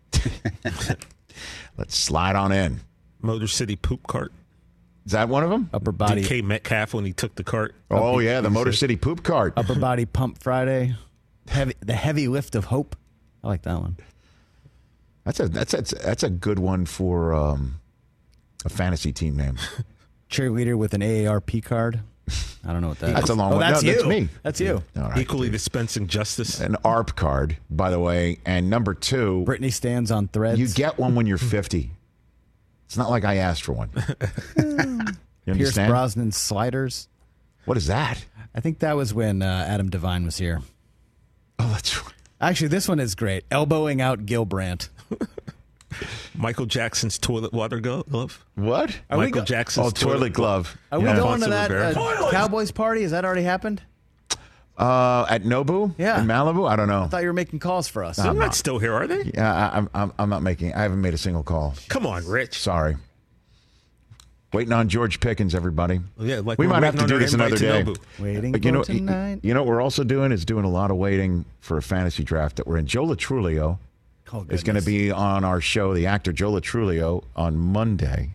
Let's slide on in. Motor City poop cart. Is that one of them? Upper body. D K Metcalf when he took the cart. Oh, yeah, the Motor City poop cart. Upper body pump Friday. Heavy, the heavy lift of hope. I like that one. That's a that's a, that's a good one for um, a fantasy team name. Cheerleader with an A A R P card. I don't know what that That's is. a long oh, one. That's No, you. that's me. That's you. All right. Equally dispensing justice. An A R P card, by the way. And number two, Brittany stands on threads. you get one when you're fifty. It's not like I asked for one. You Pierce understand? Brosnan sliders. What is that? I think that was when uh, Adam Devine was here. Oh, that's right. Actually, this one is great. Elbowing out Gil Brandt. Michael Jackson's toilet water glove. What? Are we Michael go- Jackson's Oh, toilet glove. Are we Yeah. going to Alfonso that Ribeiro. uh, Cowboys party? Has that already happened? Uh, at Nobu? Yeah. In Malibu? I don't know. I thought you were making calls for us. They're not still here, are they? Yeah, I, I'm, I'm I'm not making. I haven't made a single call. Come on, Rich. Sorry. Waiting on George Pickens, everybody. Yeah, like we we're might have waiting to on do our this invite another to day. Nobu. Waiting But you for know, tonight. you know what we're also doing is doing a lot of waiting for a fantasy draft that we're in. Joe Latrulio Oh, is going to goodness. be on our show. The actor Joe Latrulio on Monday.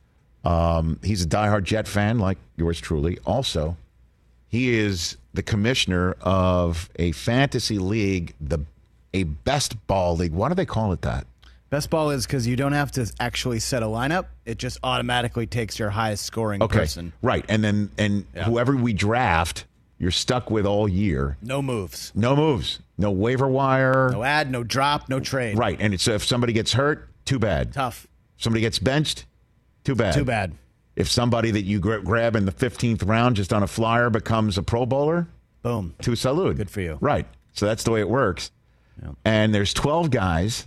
Um, he's a diehard Jet fan, like yours truly. Also, he is the commissioner of a fantasy league, the a best ball league. Why do they call it that? Best ball is because you don't have to actually set a lineup. It just automatically takes your highest scoring Okay, person. right, and then and Yeah. whoever we draft, you're stuck with all year. No moves. No moves, no waiver wire. No ad, no drop, no trade. Right, and it's if somebody gets hurt, too bad. Tough. Somebody gets benched, too bad. Too bad. If somebody that you gra- grab in the fifteenth round just on a flyer becomes a Pro Bowler, Boom. to salute. Good for you. Right. So that's the way it works. Yeah. And there's twelve guys.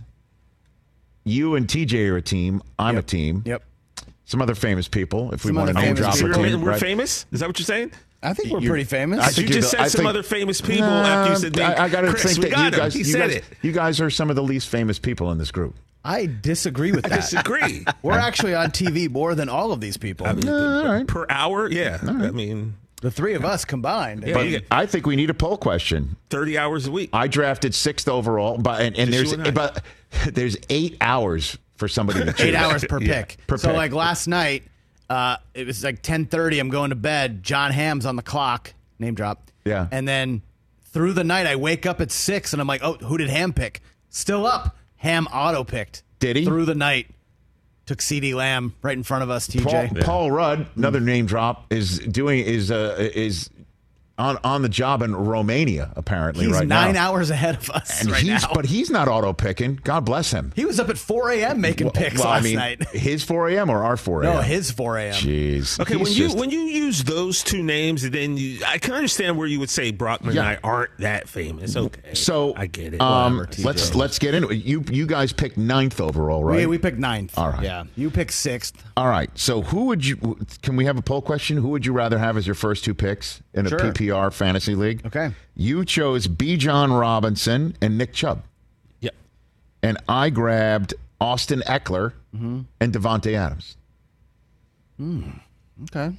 You and T J are a team. I'm Yep. a team. Yep. Some other famous people, if we Some want to other name famous drop a people. team. We're right? famous? Is that what you're saying? I think we're You're- pretty famous. I You think just you're said the- I some think- other famous people Nah, after you said, I, I got to Chris, think we that got you him. guys, He you said guys, it. you guys are some of the least famous people in this group. I disagree with I that. disagree. We're actually on T V more than all of these people. I mean, all right. Per hour? Yeah. I mean, the three of us combined. Yeah, But you get I think we need a poll question. thirty hours a week. I drafted sixth overall, but and, and Just there's you and I. but there's eight hours for somebody to choose. Eight hours per Yeah, pick. per so pick. like last night, uh, it was like ten thirty. I'm going to bed. John Hamm's on the clock. Name drop. Yeah. And then through the night, I wake up at six and I'm like, oh, who did Ham pick? Still up. Ham auto picked. Did he? Through the night. Took CeeDee Lamb right in front of us, T J. Paul, Paul Rudd, another name drop, is doing is uh, is on on the job in Romania apparently He's right nine now. hours ahead of us And right he's now. but he's not auto picking. God bless him. He was up at four a.m. making picks well, last I mean, night. his four a.m. or our four a.m. No, his four a.m. Jeez. Okay, He's when you just- when you use those two names, then you, I can understand where you would say Brockman Yeah. and I aren't that famous. Okay, so I get it. Um, Whatever, T J. let's let's get into it. You you guys picked ninth overall, right? We, we picked ninth. All right. Yeah. You picked sixth. All right. So who would you? Can we have a poll question? Who would you rather have as your first two picks in a Sure. P P R fantasy league? Okay. You chose B. John Robinson and Nick Chubb, Yep. and I grabbed Austin Eckler Mm-hmm. and Devontae Adams. Okay.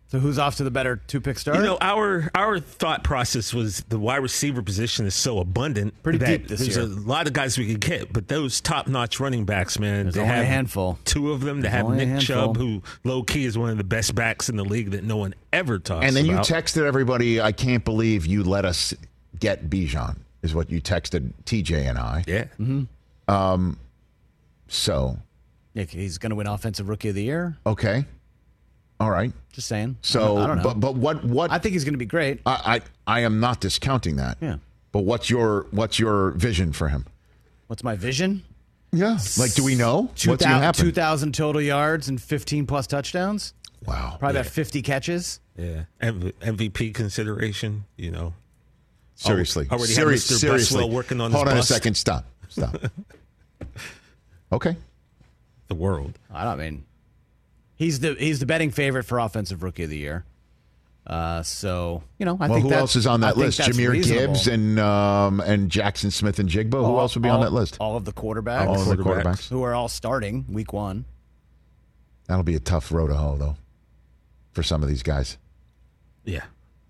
So who's off to the better two-pick start? You know, our our thought process was the wide receiver position is so abundant. Pretty that deep this there's year. a lot of guys we could get, but those top-notch running backs, man, There's they only have a handful. Two of them. They There's have only a Nick handful. Chubb, who low-key is one of the best backs in the league that no one ever talks about. And then you texted everybody, I can't believe you let us get Bijan, is what you texted T J and I. Yeah. Mm-hmm. Um, so. Yeah, he's going to win Offensive Rookie of the Year. Okay. All right. Just saying. So, I don't know. but but what what? I think he's going to be great. I, I I am not discounting that. Yeah. But what's your what's your vision for him? What's my vision? Yeah. Like, do we know two what's going to happen? two thousand total yards and fifteen plus touchdowns. Wow. Probably Yeah. about fifty catches. Yeah. M V P consideration, you know. Seriously. Al- Already Serious, have Mister seriously. Buswell working on Hold his on bust. a second. Stop. Stop. Okay. The world. I don't mean he's the he's the betting favorite for Offensive Rookie of the Year. Uh, so you know, I well, think who that's- else is on I that think list? that's Jameer reasonable. Gibbs and um, and Jackson Smith and Jigba. Who All- else would be on all- that list? All of the quarterbacks. All of the quarterbacks. who are all starting week one. That'll be a tough road to hoe, though, for some of these guys. Yeah.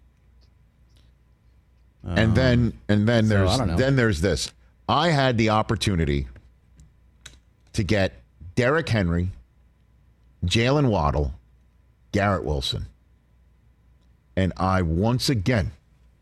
And then and then so, there's I don't know. then there's this. I had the opportunity to get Derrick Henry, Jalen Waddle, Garrett Wilson. And I once again,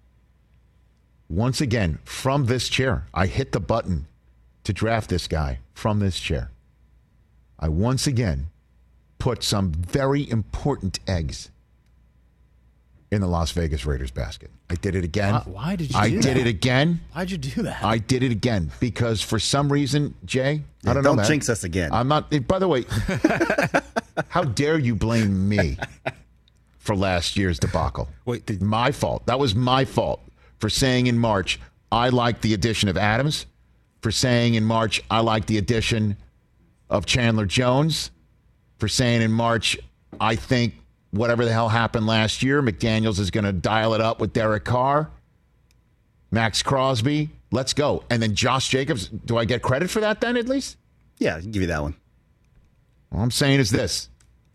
once again, from this chair, I hit the button to draft this guy from this chair. I once again put some very important eggs in the Las Vegas Raiders basket. I did it again. Why- why did you I do did that? it again. Why'd you do that? I did it again because for some reason, Jay, Yeah, I don't know. don't man. jinx us again. I'm not. By the way, how dare you blame me for last year's debacle? Wait, did, my fault. That was my fault for saying in March I liked the addition of Adams. For saying in March I liked the addition of Chandler Jones. For saying in March I think whatever the hell happened last year, McDaniels is going to dial it up with Derek Carr, Max Crosby. Let's go. And then Josh Jacobs. Do I get credit for that then at least? Yeah, I can give you that one. All I'm saying is this.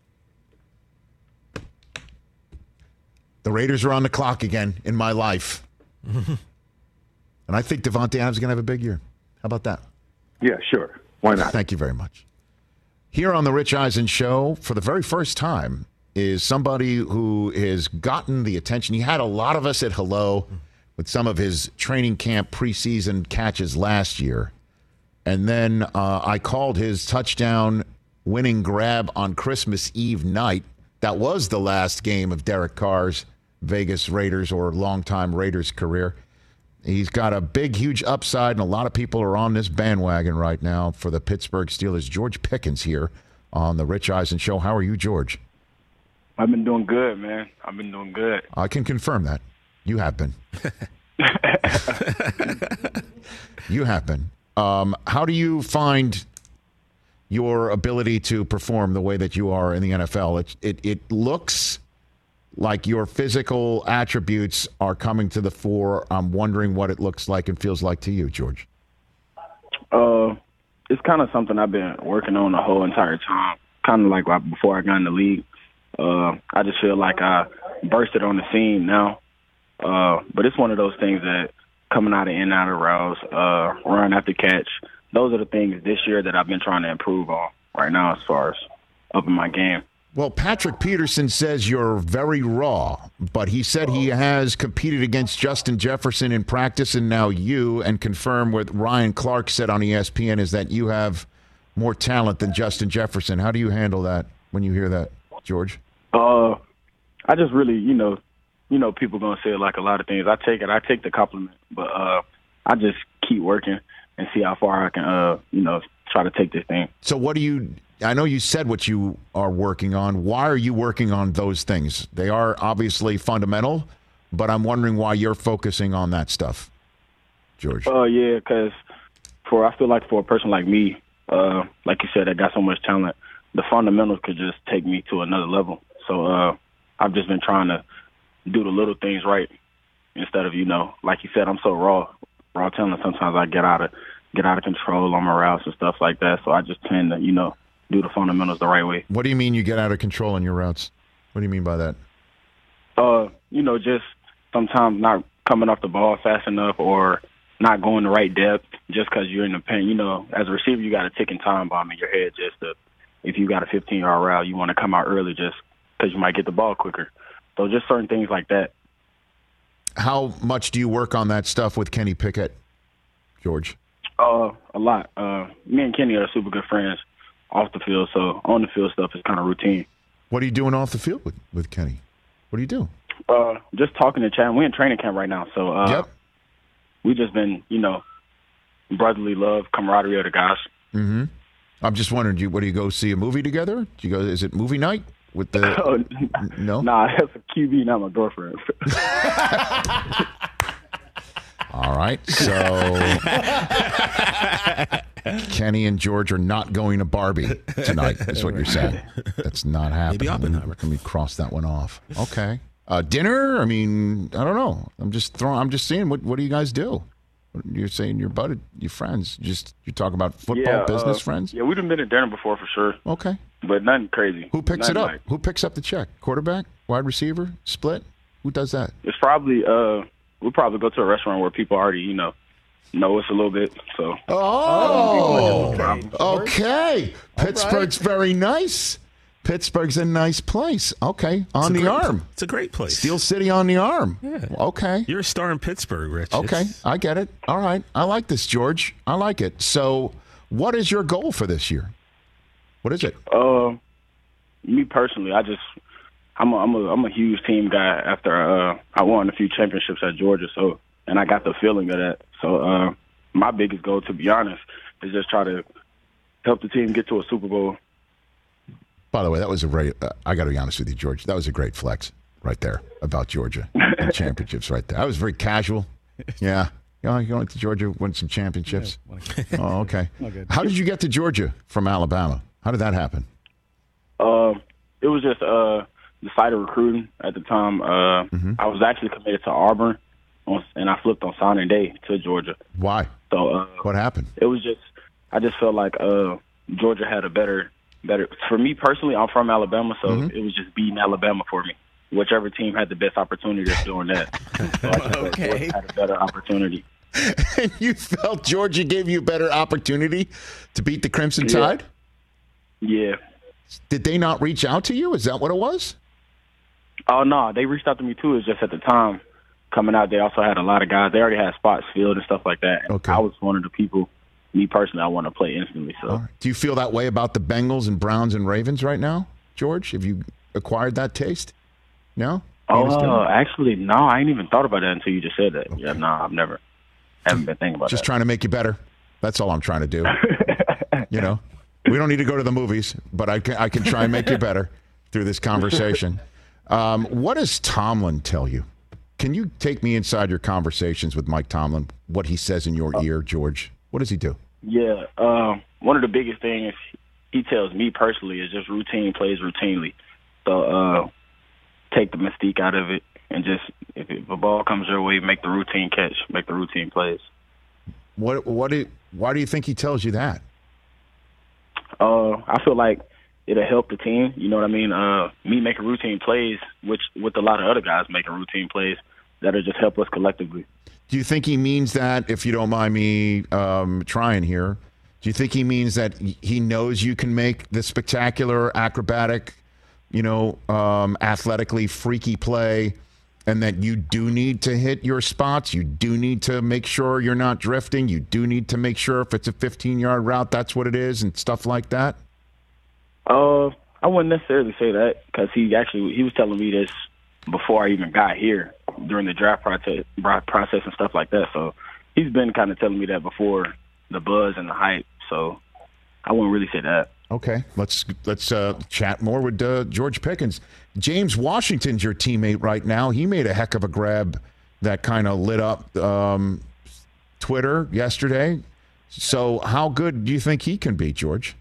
The Raiders are on the clock again in my life. And I think Devontae Adams is going to have a big year. How about that? Yeah, sure. Why not? Thank you very much. Here on the Rich Eisen Show, for the very first time, is somebody who has gotten the attention. He had a lot of us at hello with some of his training camp preseason catches last year. And then uh, I called his touchdown winning grab on Christmas Eve night. That was the last game of Derek Carr's Vegas Raiders or longtime Raiders career. He's got a big, huge upside, and a lot of people are on this bandwagon right now for the Pittsburgh Steelers. George Pickens here on the Rich Eisen Show. How are you, George? I've been doing good, man. I've been doing good. I can confirm that. You have been. You have been. Um, how do you find your ability to perform the way that you are in the N F L? It, it, it looks like your physical attributes are coming to the fore. I'm wondering what it looks like and feels like to you, George. Uh, it's kind of something I've been working on the whole entire time. Kind of like before I got in the league. Uh, I just feel like I bursted on the scene now. Uh, but it's one of those things that coming out of in and out of routes, uh, run after catch, those are the things this year that I've been trying to improve on right now as far as up in my game. Well, Patrick Peterson says you're very raw, but he said he has competed against Justin Jefferson in practice, and now you, and confirm what Ryan Clark said on E S P N is that you have more talent than Justin Jefferson. How do you handle that when you hear that, George? Uh, I just really, you know, you know, people gonna say like a lot of things. I take it, I take the compliment, but uh, I just keep working and see how far I can, uh, you know, try to take this thing. So what do you, I know you said what you are working on. Why are you working on those things? They are obviously fundamental, but I'm wondering why you're focusing on that stuff, George. Uh, yeah, because for, I feel like for a person like me, uh, like you said, that got so much talent, the fundamentals could just take me to another level. So uh, I've just been trying to do the little things right instead of, you know, like you said, I'm so raw, raw talent. Sometimes I get out of get out of control on my routes and stuff like that. So I just tend to, you know, do the fundamentals the right way. What do you mean you get out of control in your routes? What do you mean by that? Uh, you know, just sometimes not coming off the ball fast enough or not going the right depth just because you're in the paint. You know, as a receiver, you got a ticking time bomb in your head just to, if you got a fifteen-yard route, you want to come out early just because you might get the ball quicker. So just certain things like that. How much do you work on that stuff with Kenny Pickett, George? Uh, a lot. Uh, me and Kenny are super good friends off the field, so on the field stuff is kind of routine. What are you doing off the field with, with Kenny? What do you do? Uh, just talking to Chad. We're in training camp right now, so uh, yep. we just been, you know, brotherly love, camaraderie of the guys. Mm-hmm. I'm just wondering, do you, what do you go see a movie together? Do you go? Is it movie night with the? Oh, no, nah, that's a Q B, not my girlfriend. All right, so Kenny and George are not going to Barbie tonight. Is what you're saying? That's not happening. Maybe Oppenheimer. Let me cross that one off. Okay, uh, dinner. I mean, I don't know. I'm just throwing. I'm just seeing what. What do you guys do? You're saying your buddy, your friends. Just you talk about football, yeah, business uh, friends. Yeah, we've been at dinner before for sure. Okay, but nothing crazy. Who picks nothing it up? Like, Who picks up the check? Quarterback, wide receiver, split. Who does that? It's probably. Uh, we'll probably go to a restaurant where people already, you know, know us a little bit. So. Oh, okay. okay. Pittsburgh's right. Very nice. Pittsburgh's a nice place. Okay, on the great, arm. It's a great place. Steel City on the arm. Yeah. Okay. You're a star in Pittsburgh, Rich. Okay, it's... I get it. All right. I like this, George. I like it. So what is your goal for this year? What is it? Uh, me personally, I just, I'm a, I'm a, I'm a huge team guy after uh, I won a few championships at Georgia, so and I got the feeling of that. So uh, my biggest goal, to be honest, is just try to help the team get to a Super Bowl. By the way, that was a great, uh, I got to be honest with you, George, that was a great flex right there about Georgia and championships right there. I was very casual. Yeah. You know, you went to Georgia, win some championships. Oh, okay. How did you get to Georgia from Alabama? How did that happen? Uh, it was just uh, the site of recruiting at the time. Uh, mm-hmm. I was actually committed to Auburn, on, and I flipped on signing day to Georgia. Why? So uh, what happened? It was just, I just felt like uh, Georgia had a better, better. For me personally, I'm from Alabama, so mm-hmm. it was just beating Alabama for me. Whichever team had the best opportunity of doing that. So I just okay. had a better opportunity. And you felt Georgia gave you a better opportunity to beat the Crimson Tide? Yeah. Did they not reach out to you? Is that what it was? Oh, no. They reached out to me, too. It's just at the time coming out, they also had a lot of guys. They already had spots filled and stuff like that. And okay. I was one of the people, me personally, I want to play instantly. So, right. Do you feel that way about the Bengals and Browns and Ravens right now, George? Have you acquired that taste? No? Oh, uh, actually, no. I ain't even thought about that until you just said that. Okay. Yeah, no, I've never. Haven't been thinking about Just that. trying to make you better. That's all I'm trying to do. You know, we don't need to go to the movies, but I can, I can try and make you better through this conversation. Um, what does Tomlin tell you? Can you take me inside your conversations with Mike Tomlin, what he says in your uh, ear, George? What does he do? Yeah, uh, one of the biggest things he tells me personally is just routine plays routinely. So uh, take the mystique out of it. And just, if, it, if a ball comes your way, make the routine catch, make the routine plays. What? What? Do, why do you think he tells you that? Uh, I feel like it'll help the team. You know what I mean? Uh, me making routine plays, which with a lot of other guys making routine plays, that'll just help us collectively. Do you think he means that, if you don't mind me um, trying here, do you think he means that he knows you can make the spectacular, acrobatic, you know, um, athletically freaky play, and that you do need to hit your spots, you do need to make sure you're not drifting, you do need to make sure if it's a fifteen-yard route, that's what it is, and stuff like that? Uh, I wouldn't necessarily say that, because he actually he was telling me this before I even got here, during the draft process, process and stuff like that. So he's been kind of telling me that before the buzz and the hype. So I wouldn't really say that. Okay, let's let's uh, chat more with uh, George Pickens. James Washington's your teammate right now. He made a heck of a grab that kind of lit up um, Twitter yesterday. So how good do you think he can be, George?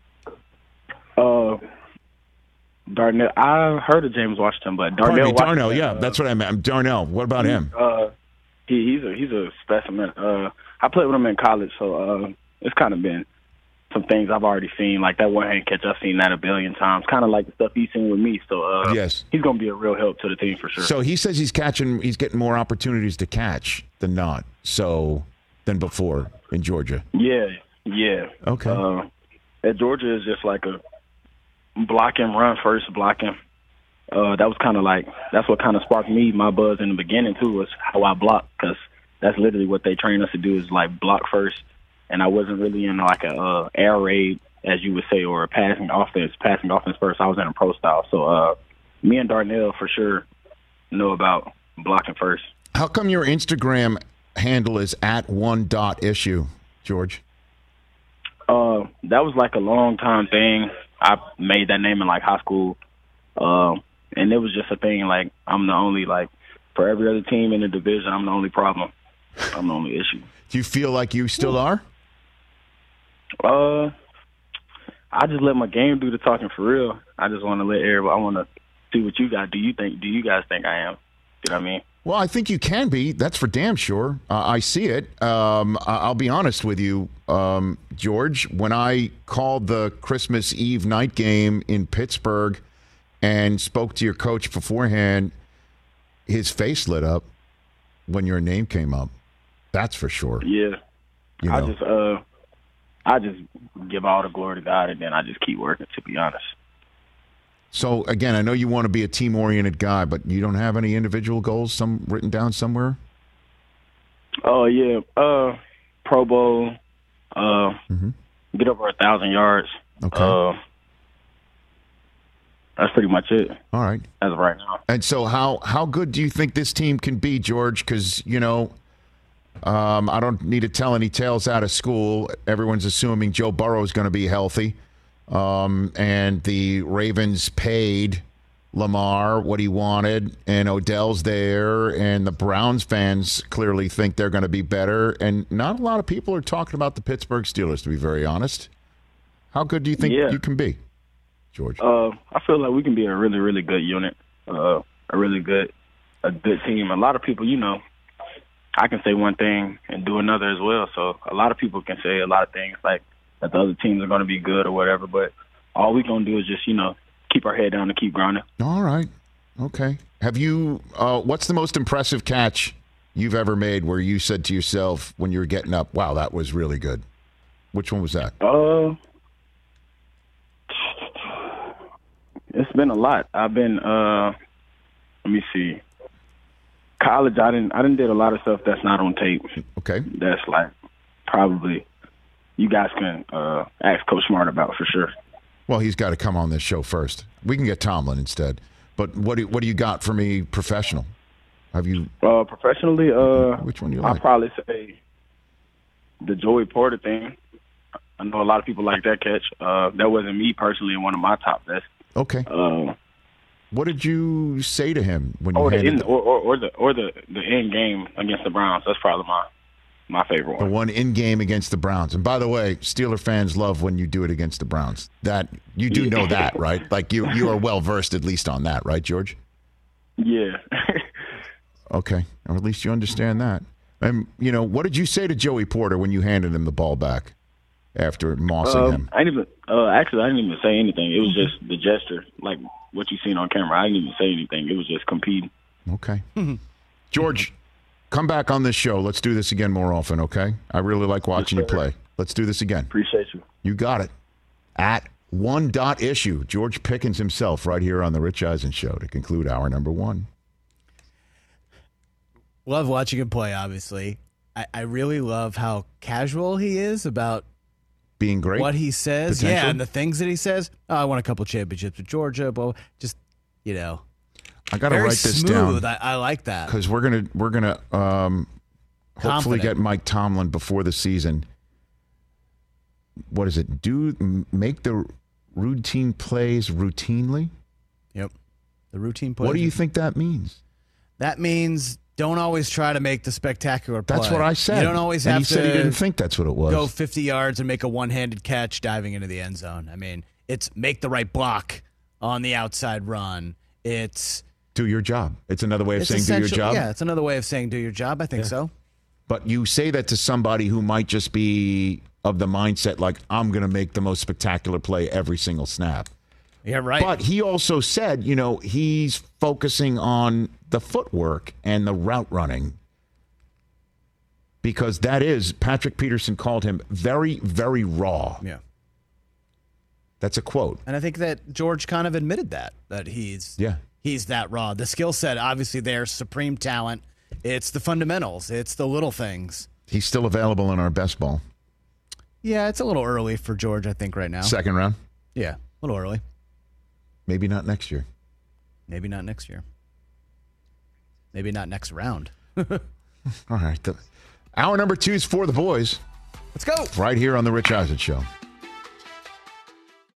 Uh, Darnell. I heard of James Washington, but Darnell. Me, Darnell, yeah, uh, that's what I meant. Darnell. What about him? Uh, he, he's a he's a specimen. Uh, I played with him in college, so uh, it's kind of been some things I've already seen, like that one-hand catch. I've seen that a billion times, kind of like the stuff he's seen with me. So uh, yes, he's going to be a real help to the team for sure. So he says he's catching, he's getting more opportunities to catch than not, so than before in Georgia. Yeah, yeah. Okay. Uh, at Georgia is just like a block and run first, blocking. Uh, that was kind of like, that's what kind of sparked me, my buzz in the beginning too, was how I block, because that's literally what they train us to do, is like block first. And I wasn't really in like a uh, air raid, as you would say, or a passing offense, passing offense first. I was in a pro style. So uh, me and Darnell for sure know about blocking first. How come your Instagram handle is at one dot issue, George? Uh, that was like a long time thing. I made that name in like high school. Uh, and it was just a thing, like I'm the only, like for every other team in the division, I'm the only problem. I'm the only issue. Do you feel like you still are? Uh, I just let my game do the talking for real. I just want to let everybody. I want to see what you guys do. You think? Do you guys think I am? You know what I mean? Well, I think you can be. That's for damn sure. Uh, I see it. Um, I- I'll be honest with you, um, George. When I called the Christmas Eve night game in Pittsburgh and spoke to your coach beforehand, his face lit up when your name came up. That's for sure. Yeah. You I know. just uh. I just give all the glory to God, and then I just keep working, to be honest. So, again, I know you want to be a team-oriented guy, but you don't have any individual goals some written down somewhere? Oh, yeah. Uh, Pro Bowl, uh, mm-hmm. get over a thousand yards. Okay. Uh, that's pretty much it. All right. As of right now. And so how, how good do you think this team can be, George? Because, you know, Um, I don't need to tell any tales out of school. Everyone's assuming Joe Burrow is going to be healthy. Um, and the Ravens paid Lamar what he wanted, and Odell's there, and the Browns fans clearly think they're going to be better. And not a lot of people are talking about the Pittsburgh Steelers, to be very honest. How good do you think Yeah. you can be, George? Uh, I feel like we can be a really, really good unit, uh, a really good, a good team. A lot of people, you know, I can say one thing and do another as well. So a lot of people can say a lot of things like that the other teams are going to be good or whatever. But all we're going to do is just, you know, keep our head down and keep grinding. All right. Okay. Have you, uh, what's the most impressive catch you've ever made where you said to yourself when you were getting up, wow, that was really good? Which one was that? Uh, it's been a lot. I've been, uh, let me see. College, I didn't. I didn't did a lot of stuff that's not on tape. Okay. That's like probably you guys can uh, ask Coach Smart about for sure. Well, he's got to come on this show first. We can get Tomlin instead. But what do what do you got for me, professional? Have you? Uh, professionally, uh, which one do you I'll like? probably say the Joey Porter thing. I know a lot of people like that catch. Uh, that wasn't me personally in one of my top best. Okay. Um, what did you say to him when you or the handed end, the, or, or, or the or the the end game against the Browns? That's probably my my favorite the one. one in game against the Browns? And by the way, Steeler fans love when you do it against the Browns. That you do know that, right? Like you you are well versed at least on that, right, George? Yeah. Okay, or at least you understand that. And you know, what did you say to Joey Porter when you handed him the ball back after mossing Um, him? I didn't even uh, actually I didn't even say anything. It was just the gesture, like what you seen on camera. I didn't even say anything. It was just competing. Okay. George, come back on this show. Let's do this again more often, okay? I really like watching Yes, you sir. play. Let's do this again. Appreciate you. You got it. At one dot issue, George Pickens himself right here on the Rich Eisen Show to conclude hour number one. Love watching him play, obviously. I, I really love how casual he is about Being great. what he says. Potential? Yeah, and the things that he says. Oh, I won a couple championships with Georgia, blah, blah. Just, you know. I got to very write this smooth. down. I, I like that. Because we're gonna we're gonna um, hopefully Confident. get Mike Tomlin before the season. What is it? Do m- make the routine plays routinely? Yep. The routine plays. What do you think that means? That means don't always try to make the spectacular play. That's what I said. You don't always and have he to said he didn't think that's what it was. go fifty yards and make a one-handed catch diving into the end zone. I mean, it's make the right block on the outside run. It's do your job. It's another way of it's saying do your essential- job. Yeah, it's another way of saying do your job. I think Yeah. so. But you say that to somebody who might just be of the mindset like, I'm going to make the most spectacular play every single snap. Yeah, right. But he also said, you know, he's focusing on the footwork and the route running because that is, Patrick Peterson called him very, very raw. Yeah. That's a quote. And I think that George kind of admitted that, that he's yeah. he's that raw. The skill set, obviously, there's supreme talent. It's the fundamentals. It's the little things. He's still available in our best ball. Yeah, it's a little early for George, I think, right now. Second round? Yeah, a little early. Maybe not next year. Maybe not next year. Maybe not next round. All right. The, hour number two is for the boys. Let's go. Right here on The Rich Eisen Show.